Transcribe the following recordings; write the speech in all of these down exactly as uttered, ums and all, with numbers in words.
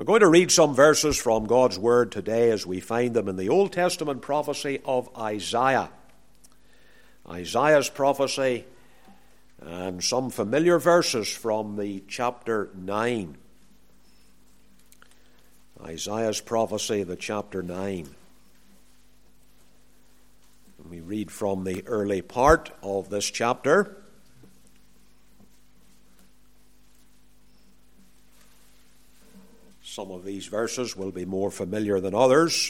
We're going to read some verses from God's Word today as we find them in the Old Testament prophecy of Isaiah. Isaiah's prophecy and some familiar verses from the chapter nine. Isaiah's prophecy, the chapter nine. We read from the early part of this chapter. Some of these verses will be more familiar than others.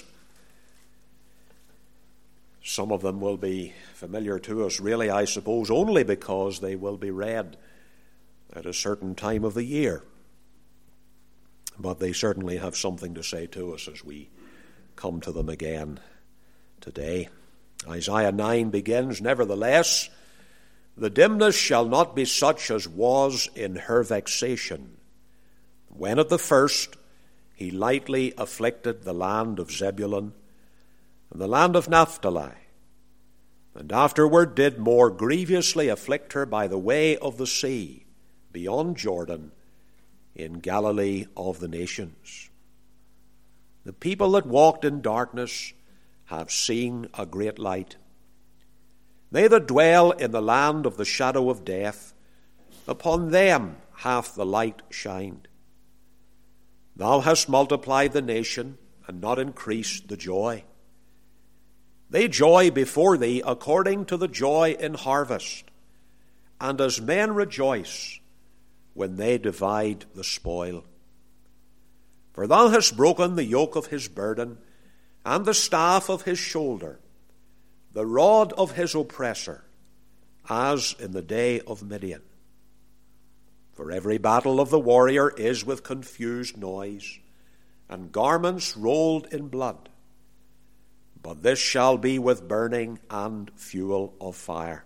Some of them will be familiar to us, really, I suppose, only because they will be read at a certain time of the year. But they certainly have something to say to us as we come to them again today. Isaiah nine begins, "Nevertheless, the dimness shall not be such as was in her vexation, when at the first he lightly afflicted the land of Zebulun and the land of Naphtali, and afterward did more grievously afflict her by the way of the sea, beyond Jordan, in Galilee of the nations. The people that walked in darkness have seen a great light. They that dwell in the land of the shadow of death, upon them hath the light shined. Thou hast multiplied the nation, and not increased the joy. They joy before thee according to the joy in harvest, and as men rejoice when they divide the spoil. For thou hast broken the yoke of his burden, and the staff of his shoulder, the rod of his oppressor, as in the day of Midian. For every battle of the warrior is with confused noise, and garments rolled in blood. But this shall be with burning and fuel of fire.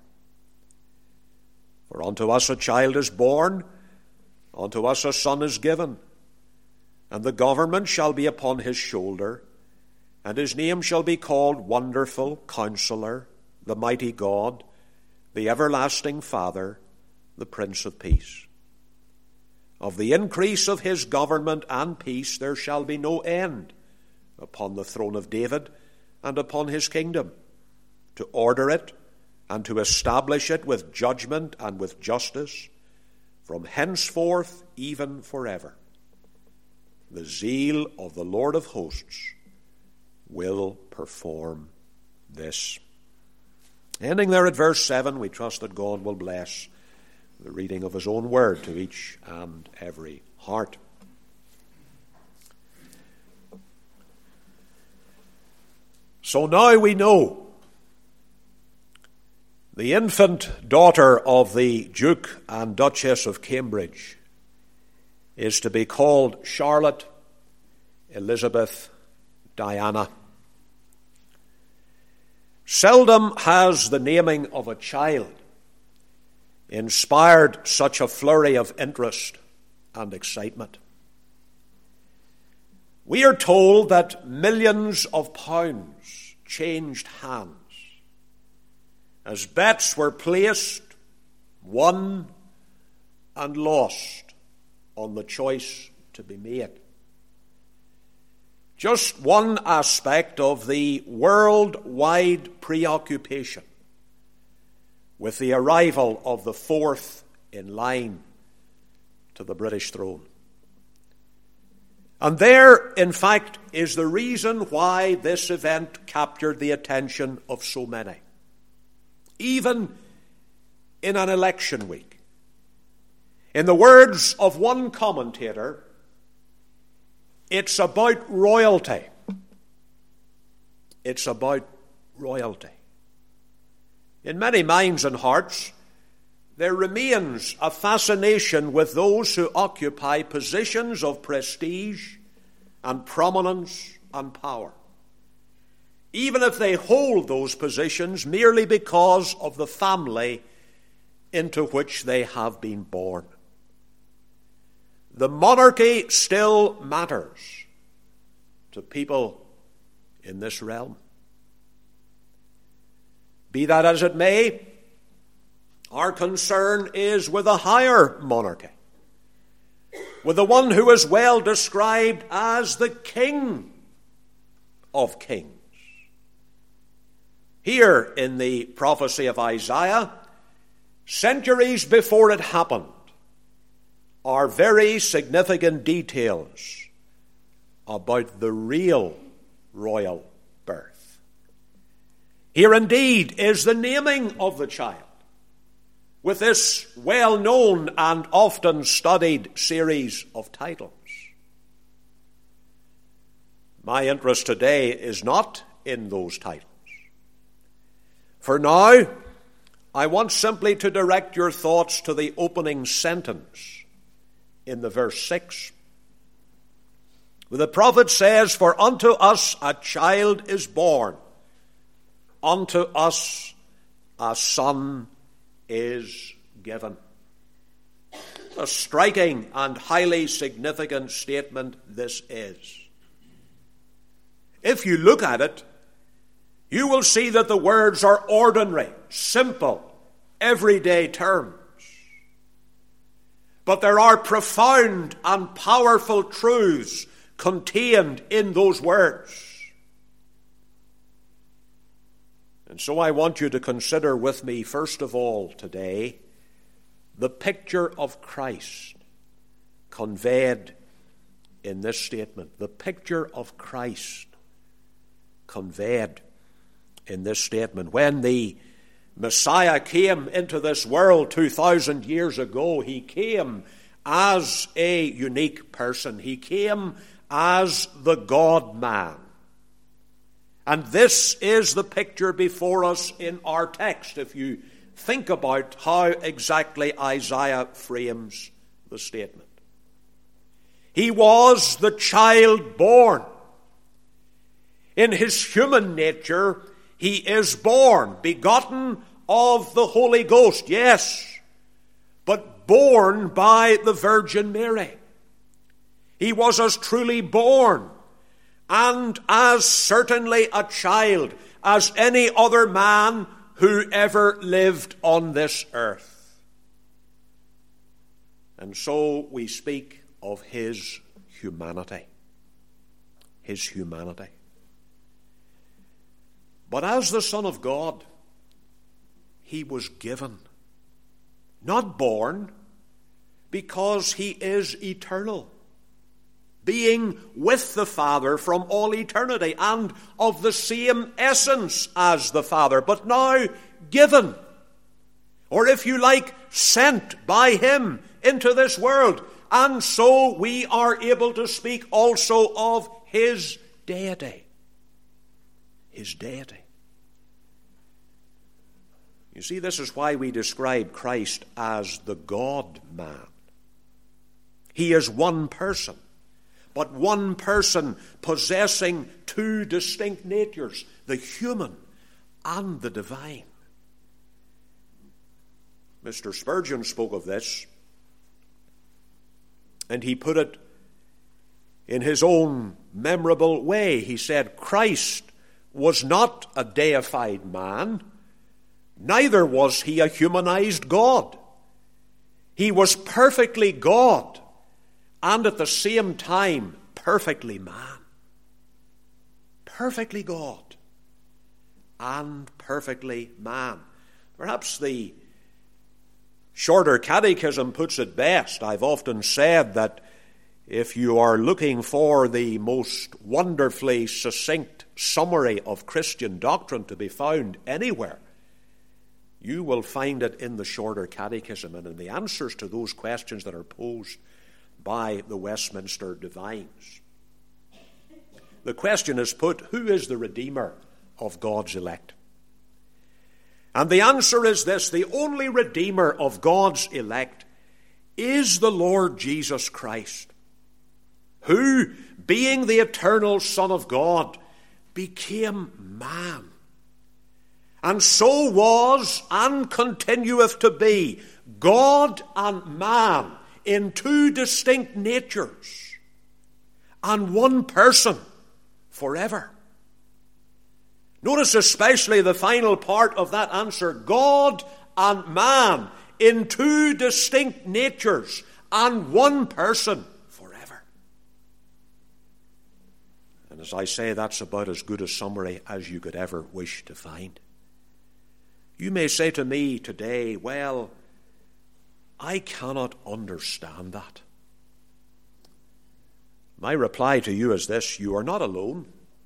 For unto us a child is born, unto us a son is given, and the government shall be upon his shoulder, and his name shall be called Wonderful, Counselor, the Mighty God, the Everlasting Father, the Prince of Peace. Of the increase of his government and peace there shall be no end upon the throne of David and upon his kingdom, to order it and to establish it with judgment and with justice, from henceforth even forever. The zeal of the Lord of hosts will perform this." Ending there at verse seven, we trust that God will bless the reading of his own word to each and every heart. So now we know the infant daughter of the Duke and Duchess of Cambridge is to be called Charlotte Elizabeth Diana. Seldom has the naming of a child inspired such a flurry of interest and excitement. We are told that millions of pounds changed hands as bets were placed, won, and lost on the choice to be made. Just one aspect of the worldwide preoccupation with the arrival of the fourth in line to the British throne. And there, in fact, is the reason why this event captured the attention of so many. Even in an election week. In the words of one commentator, it's about royalty. It's about royalty. In many minds and hearts, there remains a fascination with those who occupy positions of prestige and prominence and power, even if they hold those positions merely because of the family into which they have been born. The monarchy still matters to people in this realm. Be that as it may, our concern is with a higher monarchy, with the one who is well described as the King of Kings. Here in the prophecy of Isaiah, centuries before it happened, are very significant details about the real royal birth. Here indeed is the naming of the child, with this well-known and often studied series of titles. My interest today is not in those titles. For now, I want simply to direct your thoughts to the opening sentence in the verse six. The prophet says, "For unto us a child is born, unto us a son is given." A striking and highly significant statement this is. If you look at it, you will see that the words are ordinary, simple, everyday terms. But there are profound and powerful truths contained in those words. And so I want you to consider with me, first of all today, the picture of Christ conveyed in this statement. The picture of Christ conveyed in this statement. When the Messiah came into this world two thousand years ago, he came as a unique person. He came as the God-man. And this is the picture before us in our text, if you think about how exactly Isaiah frames the statement. He was the child born. In his human nature, he is born, begotten of the Holy Ghost, yes, but born by the Virgin Mary. He was as truly born and as certainly a child as any other man who ever lived on this earth. And so we speak of his humanity. His humanity. But as the Son of God, he was given, not born, because he is eternal, being with the Father from all eternity and of the same essence as the Father, but now given, or if you like, sent by him into this world. And so we are able to speak also of his deity. His deity. You see, this is why we describe Christ as the God-man. He is one person, but one person possessing two distinct natures, the human and the divine. Mister Spurgeon spoke of this, and he put it in his own memorable way. He said, Christ was not a deified man, neither was he a humanized God. He was perfectly God and at the same time perfectly man. Perfectly God and perfectly man. Perhaps the Shorter Catechism puts it best. I've often said that if you are looking for the most wonderfully succinct summary of Christian doctrine to be found anywhere, you will find it in the Shorter Catechism and in the answers to those questions that are posed by the Westminster Divines. The question is put, who is the Redeemer of God's elect? And the answer is this: the only Redeemer of God's elect is the Lord Jesus Christ, who, being the eternal Son of God, became man, and so was and continueth to be God and man in two distinct natures and one person forever. Notice especially the final part of that answer: God and man in two distinct natures and one person forever. And as I say, that's about as good a summary as you could ever wish to find. You may say to me today, well, I cannot understand that. My reply to you is this: you are not alone.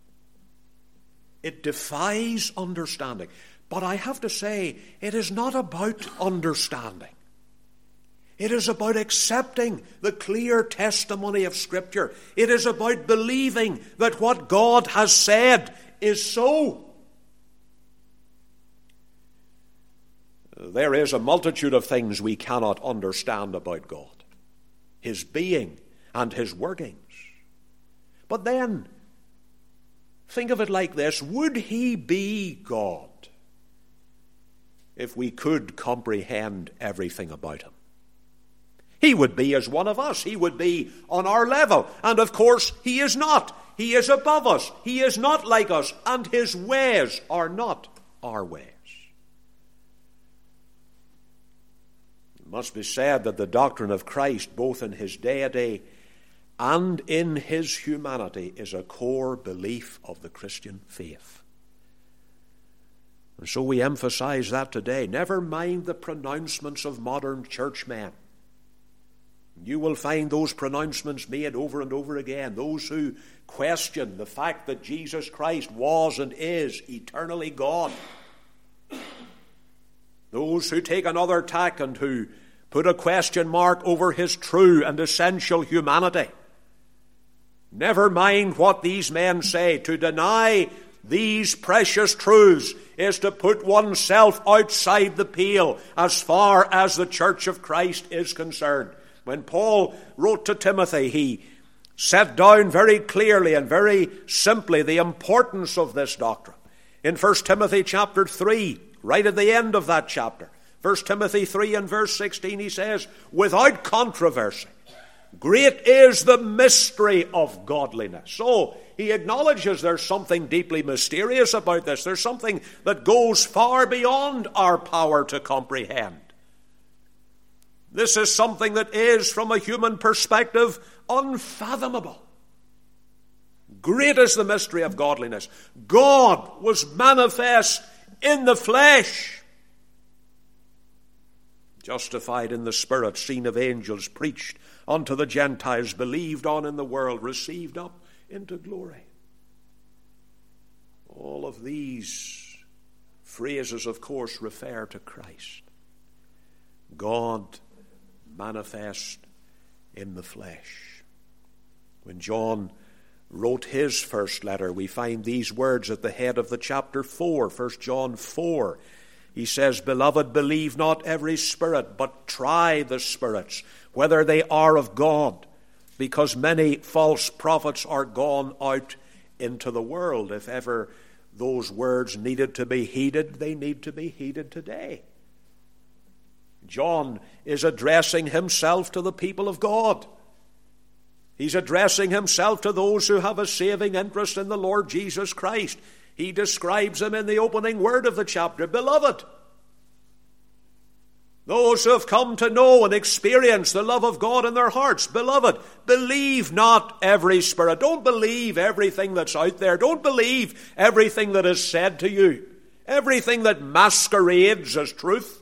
It defies understanding. But I have to say, it is not about understanding. It is about accepting the clear testimony of Scripture. It is about believing that what God has said is so. There is a multitude of things we cannot understand about God, His being and His workings. But then, think of it like this: would He be God if we could comprehend everything about Him? He would be as one of us. He would be on our level. And of course, He is not. He is above us. He is not like us. And His ways are not our ways. It must be said that the doctrine of Christ, both in His deity and in His humanity, is a core belief of the Christian faith. And so we emphasize that today. Never mind the pronouncements of modern churchmen. You will find those pronouncements made over and over again. Those who question the fact that Jesus Christ was and is eternally God. Those who take another tack and who put a question mark over His true and essential humanity. Never mind what these men say. To deny these precious truths is to put oneself outside the pale as far as the Church of Christ is concerned. When Paul wrote to Timothy, he set down very clearly and very simply the importance of this doctrine. In First Timothy chapter three, right at the end of that chapter, First Timothy three and verse sixteen, he says, without controversy, great is the mystery of godliness. So he acknowledges there's something deeply mysterious about this. There's something that goes far beyond our power to comprehend. This is something that is, from a human perspective, unfathomable. Great is the mystery of godliness. God was manifest in the flesh, justified in the Spirit, seen of angels, preached unto the Gentiles, believed on in the world, received up into glory. All of these phrases, of course, refer to Christ. God manifest in the flesh. When John wrote his first letter, we find these words at the head of the chapter four, First John four. He says, beloved, believe not every spirit, but try the spirits, whether they are of God, because many false prophets are gone out into the world. If ever those words needed to be heeded, they need to be heeded today. John is addressing himself to the people of God. He's addressing himself to those who have a saving interest in the Lord Jesus Christ. He describes them in the opening word of the chapter, beloved. Those who have come to know and experience the love of God in their hearts, beloved, believe not every spirit. Don't believe everything that's out there. Don't believe everything that is said to you. Everything that masquerades as truth.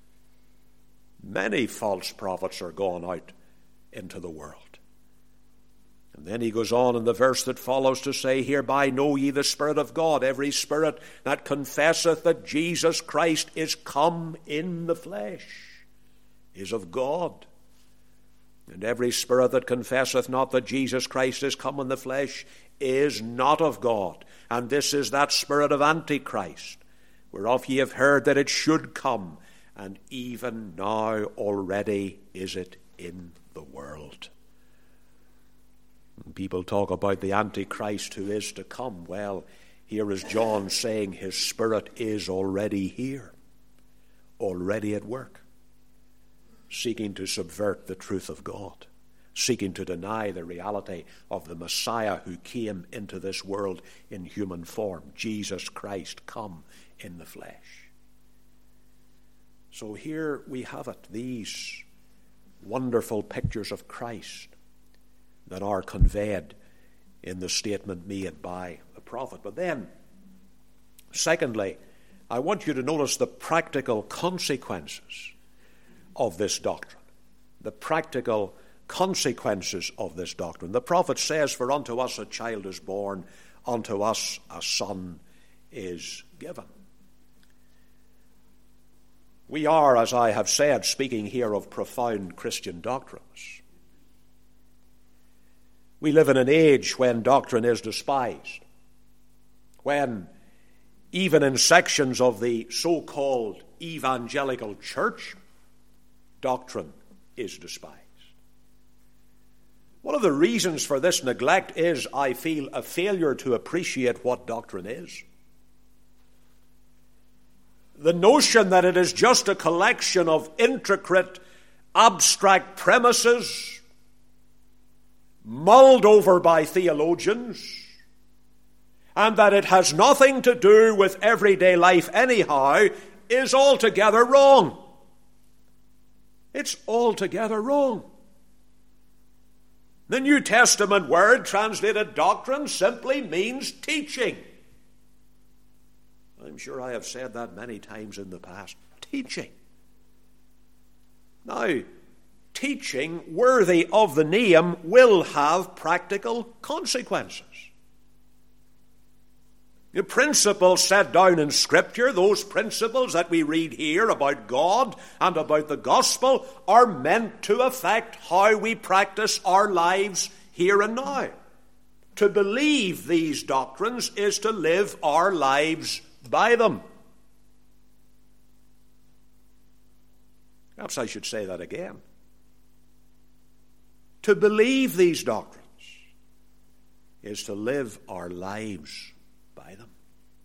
Many false prophets are gone out into the world. And then he goes on in the verse that follows to say, hereby know ye the Spirit of God. Every spirit that confesseth that Jesus Christ is come in the flesh is of God. And every spirit that confesseth not that Jesus Christ is come in the flesh is not of God. And this is that spirit of Antichrist, whereof ye have heard that it should come, and even now already is it in the world. People talk about the Antichrist who is to come. Well, here is John saying his spirit is already here, already at work, seeking to subvert the truth of God, seeking to deny the reality of the Messiah who came into this world in human form, Jesus Christ come in the flesh. So here we have it, these wonderful pictures of Christ that are conveyed in the statement made by the prophet. But then, secondly, I want you to notice the practical consequences of this doctrine. The practical consequences of this doctrine. The prophet says, "For unto us a child is born, unto us a son is given." We are, as I have said, speaking here of profound Christian doctrines. We live in an age when doctrine is despised, when even in sections of the so-called evangelical church, doctrine is despised. One of the reasons for this neglect is, I feel, a failure to appreciate what doctrine is. The notion that it is just a collection of intricate, abstract premises mulled over by theologians, and that it has nothing to do with everyday life anyhow, is altogether wrong. It's altogether wrong. The New Testament word translated doctrine simply means teaching. I'm sure I have said that many times in the past. Teaching. Now, teaching worthy of the name will have practical consequences. The principles set down in Scripture, those principles that we read here about God and about the gospel, are meant to affect how we practice our lives here and now. To believe these doctrines is to live our lives by them. Perhaps I should say that again. To believe these doctrines is to live our lives by them.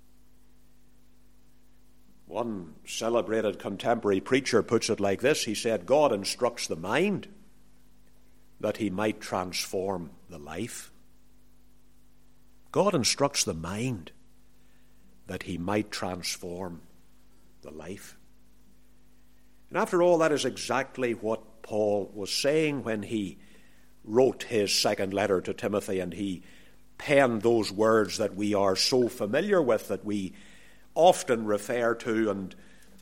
One celebrated contemporary preacher puts it like this. He said, "God instructs the mind that he might transform the life." God instructs the mind that he might transform the life. And after all, that is exactly what Paul was saying when he wrote his second letter to Timothy, and he penned those words that we are so familiar with, that we often refer to and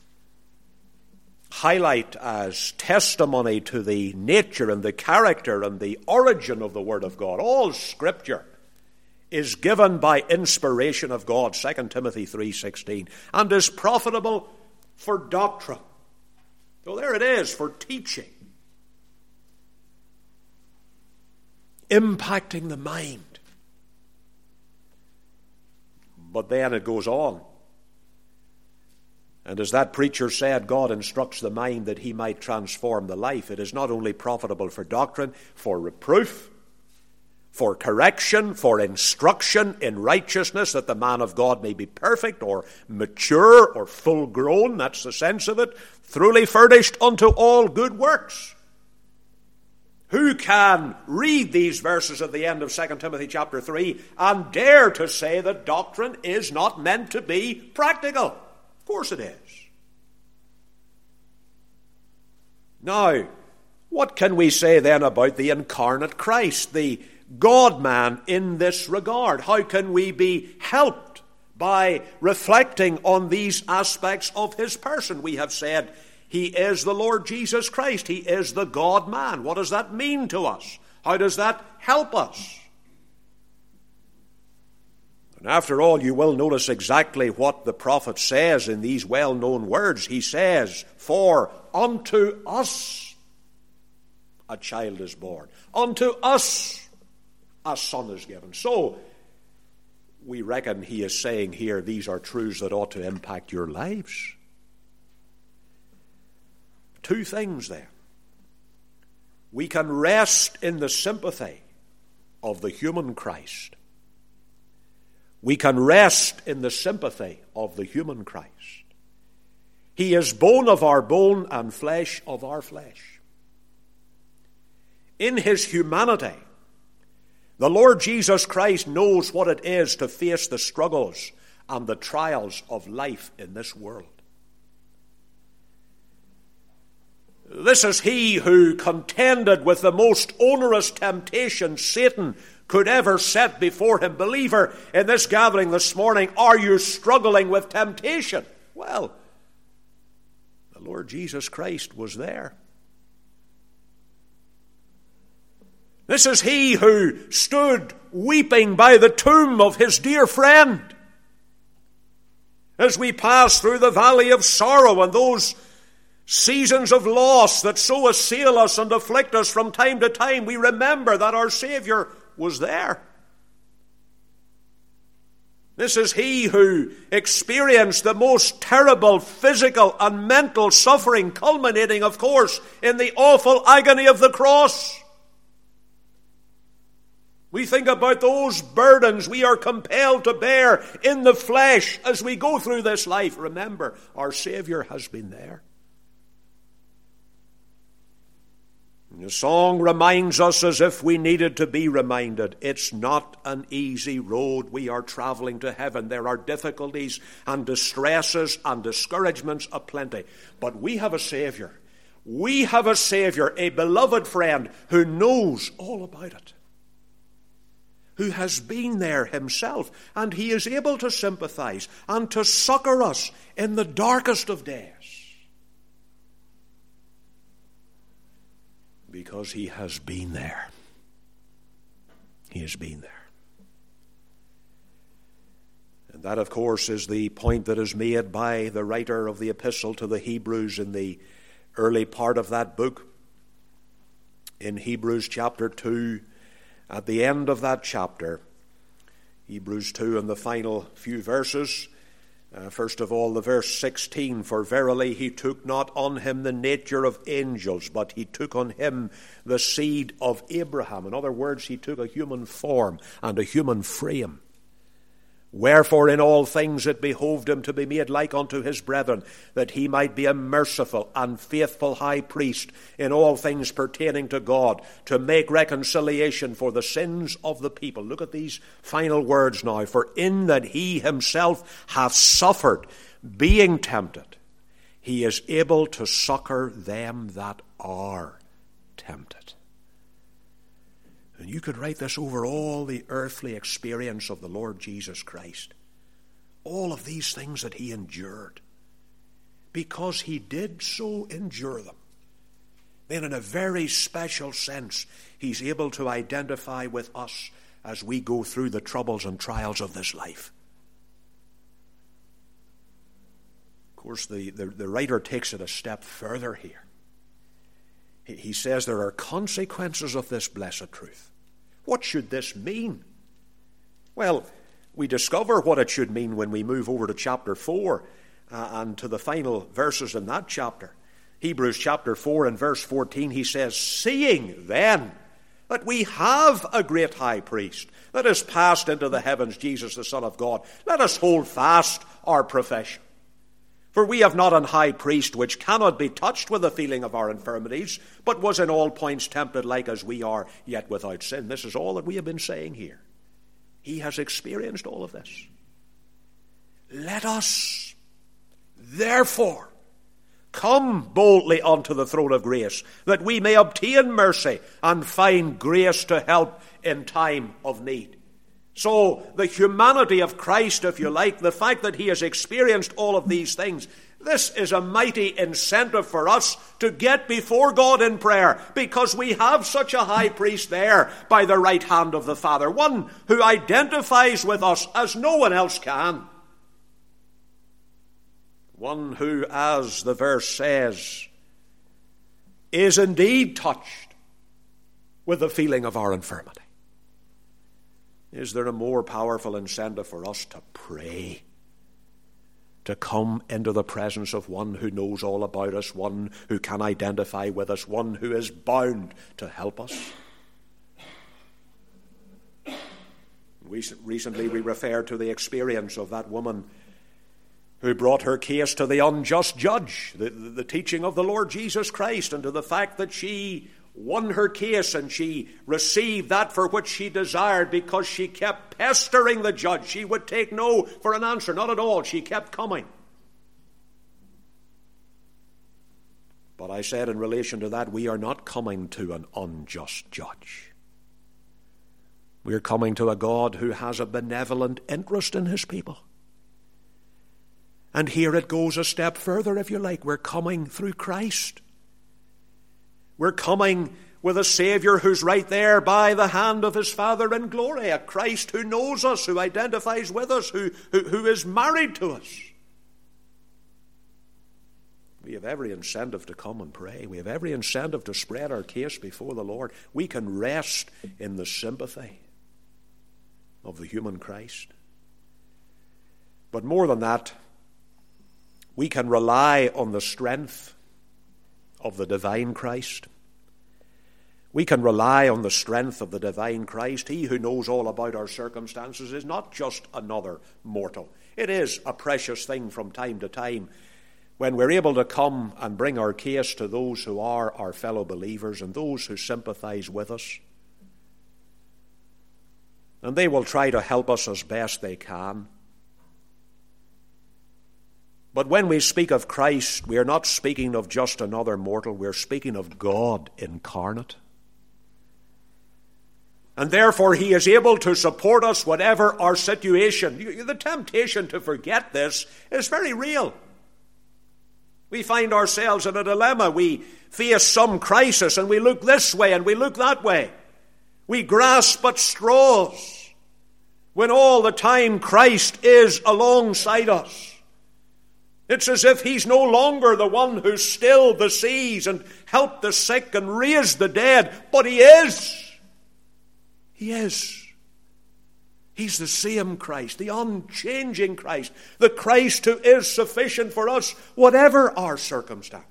highlight as testimony to the nature and the character and the origin of the Word of God. All Scripture is given by inspiration of God, Second Timothy three sixteen, and is profitable for doctrine. So there it is, for teaching. Impacting the mind. But then it goes on. And as that preacher said, God instructs the mind that he might transform the life. It is not only profitable for doctrine, for reproof, for correction, for instruction in righteousness, that the man of God may be perfect or mature or full grown, that's the sense of it, thoroughly furnished unto all good works. Who can read these verses at the end of Second Timothy chapter three and dare to say that doctrine is not meant to be practical? Of course it is. Now, what can we say then about the incarnate Christ, the God-man in this regard? How can we be helped by reflecting on these aspects of his person? We have said he is the Lord Jesus Christ. He is the God-man. What does that mean to us? How does that help us? And after all, you will notice exactly what the prophet says in these well-known words. He says, "For unto us a child is born. Unto us a son is given." So, we reckon he is saying here, these are truths that ought to impact your lives. Two things then. We can rest in the sympathy of the human Christ. We can rest in the sympathy of the human Christ. He is bone of our bone and flesh of our flesh. In his humanity, the Lord Jesus Christ knows what it is to face the struggles and the trials of life in this world. This is he who contended with the most onerous temptation Satan could ever set before him. Believer, in this gathering this morning, are you struggling with temptation? Well, the Lord Jesus Christ was there. This is he who stood weeping by the tomb of his dear friend. As we pass through the valley of sorrow and those seasons of loss that so assail us and afflict us from time to time, we remember that our Savior was there. This is he who experienced the most terrible physical and mental suffering, culminating, of course, in the awful agony of the cross. We think about those burdens we are compelled to bear in the flesh as we go through this life. Remember, our Savior has been there. The song reminds us as if we needed to be reminded. It's not an easy road we are traveling to heaven. There are difficulties and distresses and discouragements aplenty. But we have a Savior. We have a Savior, a beloved friend who knows all about it, who has been there himself, and he is able to sympathize and to succor us in the darkest of days. Because he has been there. He has been there. And that, of course, is the point that is made by the writer of the epistle to the Hebrews in the early part of that book. In Hebrews chapter two, at the end of that chapter, Hebrews two and the final few verses, Uh, first of all, the verse sixteen, for verily he took not on him the nature of angels, but he took on him the seed of Abraham. In other words, he took a human form and a human frame. Wherefore in all things it behoved him to be made like unto his brethren, that he might be a merciful and faithful high priest in all things pertaining to God, to make reconciliation for the sins of the people. Look at these final words now. For in that he himself hath suffered, being tempted, he is able to succor them that are tempted. And you could write this over all the earthly experience of the Lord Jesus Christ. All of these things that he endured. Because he did so endure them, then in a very special sense, he's able to identify with us as we go through the troubles and trials of this life. Of course, the, the, the writer takes it a step further here. He says there are consequences of this blessed truth. What should this mean? Well, we discover what it should mean when we move over to chapter four uh, and to the final verses in that chapter. Hebrews chapter four and verse fourteen, he says, seeing then that we have a great high priest that is passed into the heavens, Jesus the Son of God, let us hold fast our profession. For we have not an high priest which cannot be touched with the feeling of our infirmities, but was in all points tempted like as we are, yet without sin. This is all that we have been saying here. He has experienced all of this. Let us, therefore, come boldly unto the throne of grace, that we may obtain mercy and find grace to help in time of need. So the humanity of Christ, if you like, the fact that he has experienced all of these things, this is a mighty incentive for us to get before God in prayer, because we have such a high priest there by the right hand of the Father, one who identifies with us as no one else can. One who, as the verse says, is indeed touched with the feeling of our infirmity. Is there a more powerful incentive for us to pray? To come into the presence of one who knows all about us, one who can identify with us, one who is bound to help us? Recently we referred to the experience of that woman who brought her case to the unjust judge, the, the teaching of the Lord Jesus Christ, and to the fact that she won her case and she received that for which she desired because she kept pestering the judge. She would take no for an answer, not at all. She kept coming. But But I said in relation to that, we are not coming to an unjust judge. We are coming to a God who has a benevolent interest in his people. And here it goes a step further, if you like. We're coming through Christ. We're coming with a Savior who's right there by the hand of his Father in glory. A Christ who knows us, who identifies with us, who, who, who is married to us. We have every incentive to come and pray. We have every incentive to spread our case before the Lord. We can rest in the sympathy of the human Christ. But more than that, we can rely on the strength of the divine Christ. We can rely on the strength of the divine Christ. He who knows all about our circumstances is not just another mortal. It is a precious thing from time to time when we're able to come and bring our case to those who are our fellow believers and those who sympathize with us. And they will try to help us as best they can. But when we speak of Christ, we are not speaking of just another mortal. We're speaking of God incarnate. And therefore he is able to support us whatever our situation. The temptation to forget this is very real. We find ourselves in a dilemma. We face some crisis and we look this way and we look that way. We grasp at straws when all the time Christ is alongside us. It's as if he's no longer the one who stilled the seas and helped the sick and raised the dead, but he is. He is. He's the same Christ, the unchanging Christ, the Christ who is sufficient for us, whatever our circumstances.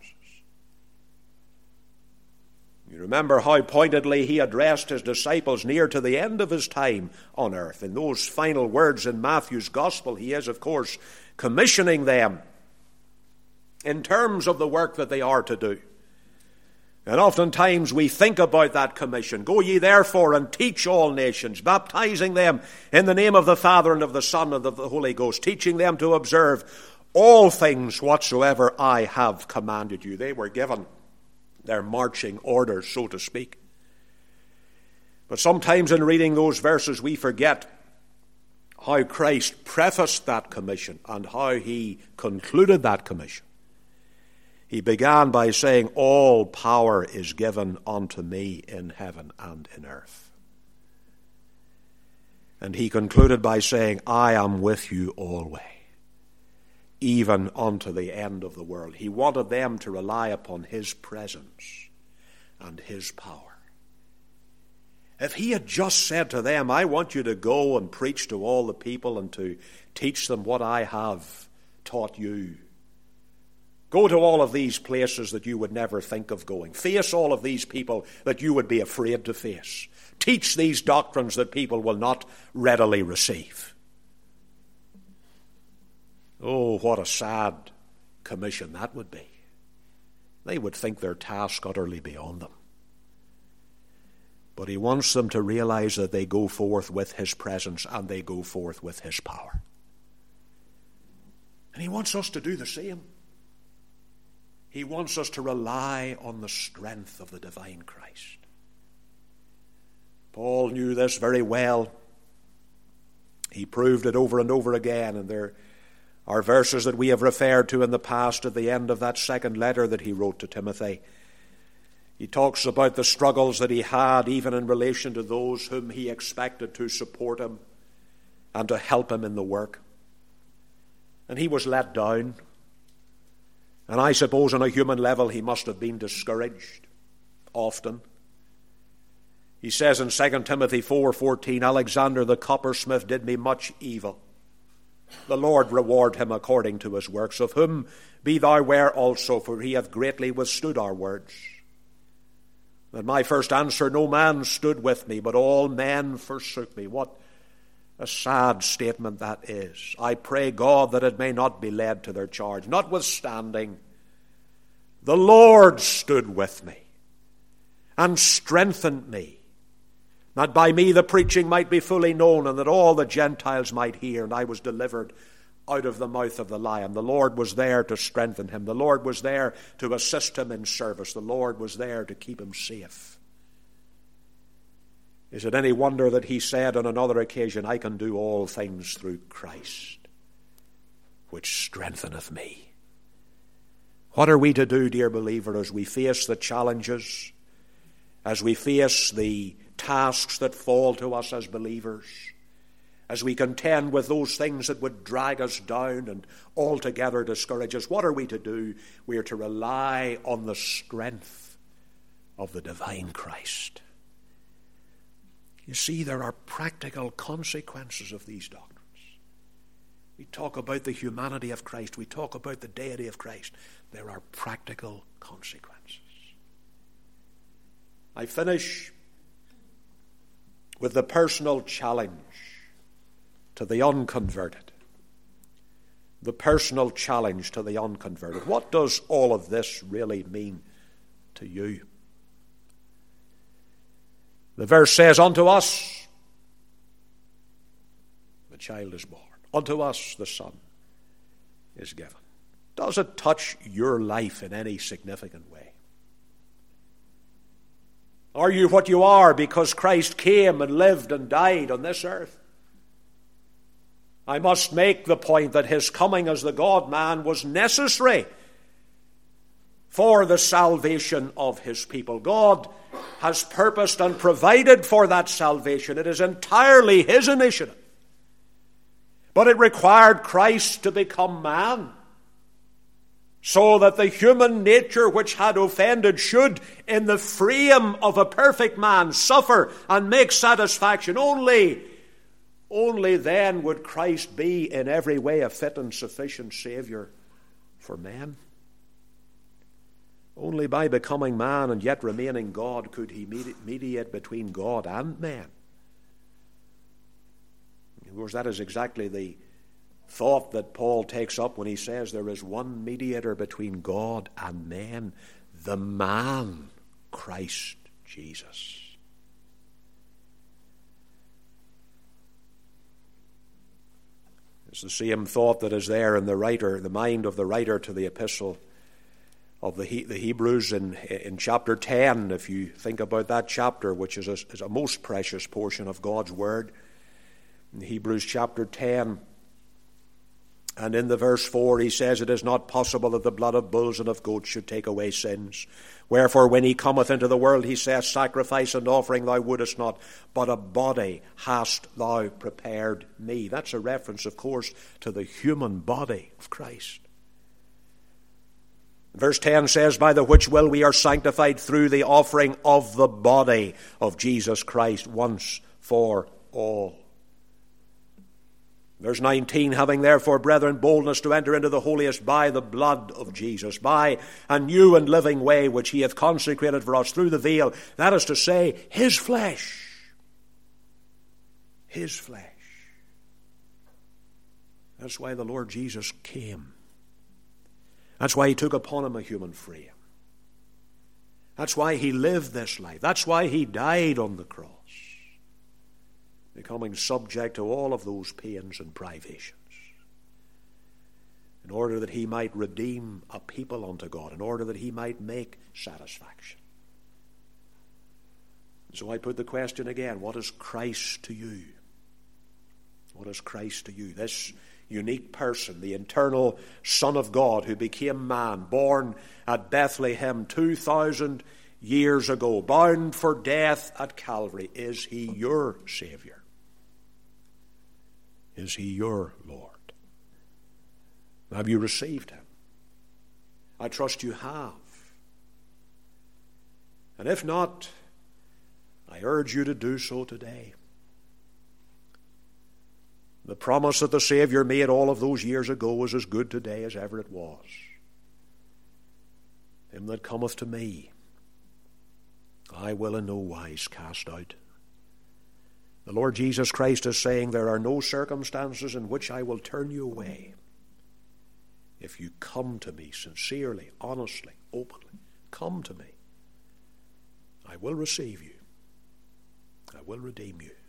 You remember how pointedly he addressed his disciples near to the end of his time on earth. In those final words in Matthew's Gospel, he is, of course, commissioning them in terms of the work that they are to do. And oftentimes we think about that commission. Go ye therefore and teach all nations, baptizing them in the name of the Father and of the Son and of the Holy Ghost, teaching them to observe all things whatsoever I have commanded you. They were given their marching orders, so to speak. But sometimes in reading those verses we forget how Christ prefaced that commission and how he concluded that commission. He began by saying, all power is given unto me in heaven and in earth. And he concluded by saying, I am with you always, even unto the end of the world. He wanted them to rely upon his presence and his power. If he had just said to them, I want you to go and preach to all the people and to teach them what I have taught you. Go to all of these places that you would never think of going. Face all of these people that you would be afraid to face. Teach these doctrines that people will not readily receive. Oh, what a sad commission that would be. They would think their task utterly beyond them. But he wants them to realize that they go forth with his presence and they go forth with his power. And he wants us to do the same. He wants us to rely on the strength of the divine Christ. Paul knew this very well. He proved it over and over again, and there are verses that we have referred to in the past at the end of that second letter that he wrote to Timothy. He talks about the struggles that he had even in relation to those whom he expected to support him and to help him in the work. And he was let down. And I suppose on a human level he must have been discouraged often. He says in Second Timothy four fourteen, Alexander the coppersmith did me much evil. The Lord reward him according to his works, of whom be thou aware also, for he hath greatly withstood our words. At my first answer no man stood with me, but all men forsook me. What a sad statement that is. I pray God that it may not be laid to their charge. Notwithstanding, the Lord stood with me and strengthened me, that by me the preaching might be fully known, and that all the Gentiles might hear. And I was delivered out of the mouth of the lion. The Lord was there to strengthen him. The Lord was there to assist him in service. The Lord was there to keep him safe. Is it any wonder that he said on another occasion, I can do all things through Christ, which strengtheneth me? What are we to do, dear believer, as we face the challenges, as we face the tasks that fall to us as believers, as we contend with those things that would drag us down and altogether discourage us? What are we to do? We are to rely on the strength of the divine Christ. You see, there are practical consequences of these doctrines. We talk about the humanity of Christ. We talk about the deity of Christ. There are practical consequences. I finish with the personal challenge to the unconverted. The personal challenge to the unconverted. What does all of this really mean to you? The verse says, unto us the child is born. Unto us the Son is given. Does it touch your life in any significant way? Are you what you are because Christ came and lived and died on this earth? I must make the point that his coming as the God-man was necessary for the salvation of his people. God has purposed and provided for that salvation. It is entirely his initiative. But it required Christ to become man, so that the human nature which had offended should, in the frame of a perfect man, suffer and make satisfaction. Only, only then would Christ be in every way a fit and sufficient Savior for men. Only by becoming man and yet remaining God could he mediate between God and man. Of course, that is exactly the thought that Paul takes up when he says there is one mediator between God and men, the man, Christ Jesus. It's the same thought that is there in the writer, the mind of the writer to the epistle of the, he, the Hebrews in, in chapter ten. If you think about that chapter, which is a, is a most precious portion of God's Word, in Hebrews chapter ten, and in the verse four, he says, it is not possible that the blood of bulls and of goats should take away sins. Wherefore, when he cometh into the world, he saith, sacrifice and offering thou wouldest not, but a body hast thou prepared me. That's a reference, of course, to the human body of Christ. Verse ten says, by the which will we are sanctified through the offering of the body of Jesus Christ once for all. Verse nineteen, having therefore, brethren, boldness to enter into the holiest by the blood of Jesus, by a new and living way which he hath consecrated for us through the veil, that is to say, his flesh. His flesh. That's why the Lord Jesus came. That's why he took upon him a human frame. That's why he lived this life. That's why he died on the cross, becoming subject to all of those pains and privations, in order that he might redeem a people unto God, in order that he might make satisfaction. So I put the question again, what is Christ to you? What is Christ to you? This unique person, the eternal Son of God who became man, born at Bethlehem two thousand years ago, bound for death at Calvary. Is he your Savior? Is he your Lord? Have you received him? I trust you have. And if not, I urge you to do so today. The promise that the Savior made all of those years ago is as good today as ever it was. Him that cometh to me, I will in no wise cast out. The Lord Jesus Christ is saying, there are no circumstances in which I will turn you away. If you come to me sincerely, honestly, openly, come to me, I will receive you. I will redeem you.